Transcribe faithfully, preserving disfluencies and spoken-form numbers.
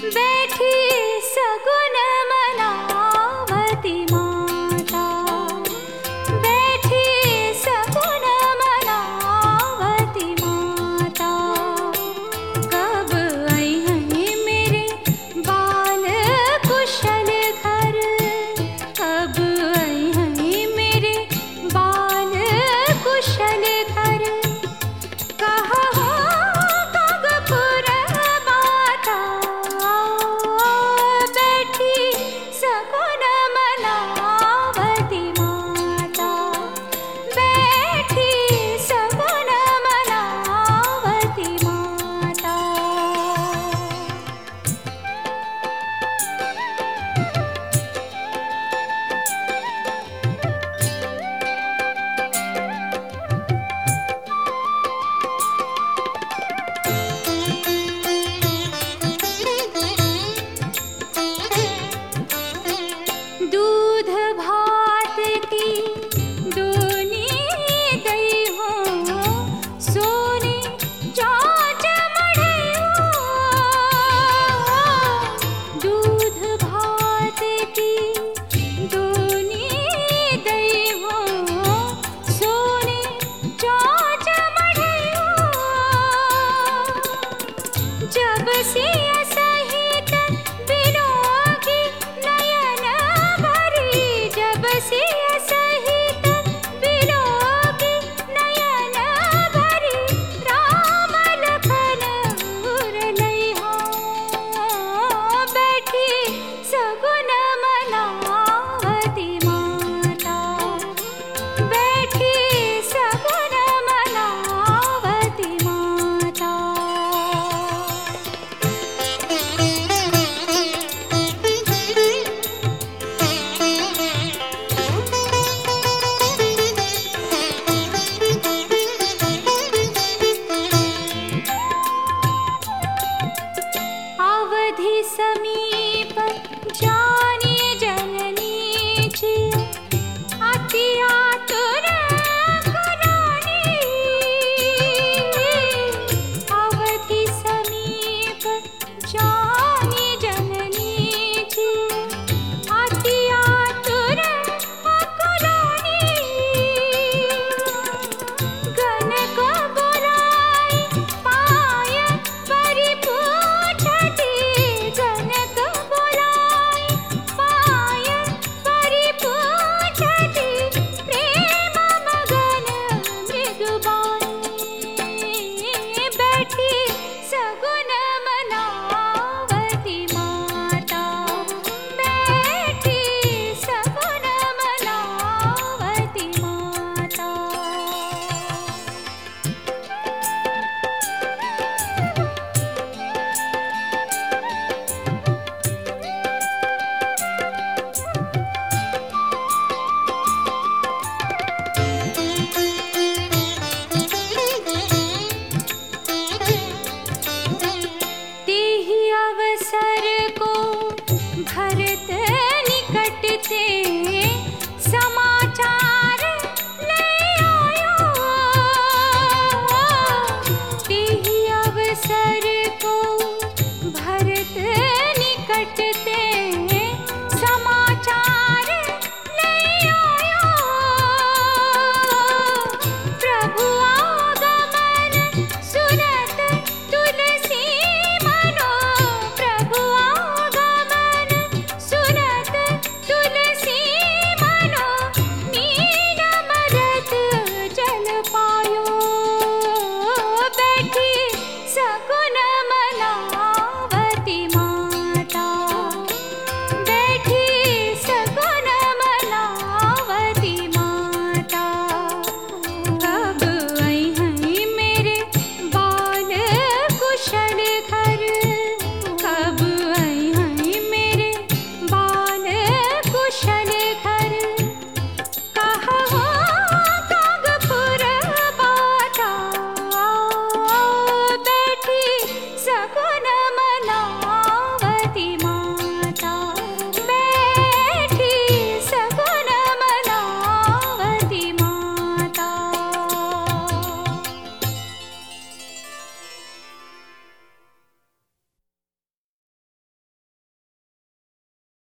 बैठी सगुन मनावती माता, बैठी सगुन मनावती माता। कब आई हैं मेरे बाल कुशल घर, कब आई हैं मेरे बाल कुशल घर। कहा जब सिया सहित बिनोगी नयन भरी, जब सिया सहित बिनोगी नयन भरी। राम लखन उरलैहा, बैठी सगुन मनावती माता, बैठी सगुन मनावती माता। अवधि समीप जानी जननी जी, अति आतुर करानी। अवधि समीप जानी जननी जी, अति आतुर करानी। गनक बोलाई पाय परि पूछती, गनक बोलाई पाय परि पूछती। प्रेम मगन मृदुबानी, बैठी सगुन मनावती माता, बैठी सगुन मनावती माता। तेहि अवसर को भरत निकट ते समाचार ले आयो। तेहि अवसर को भरत निकट ते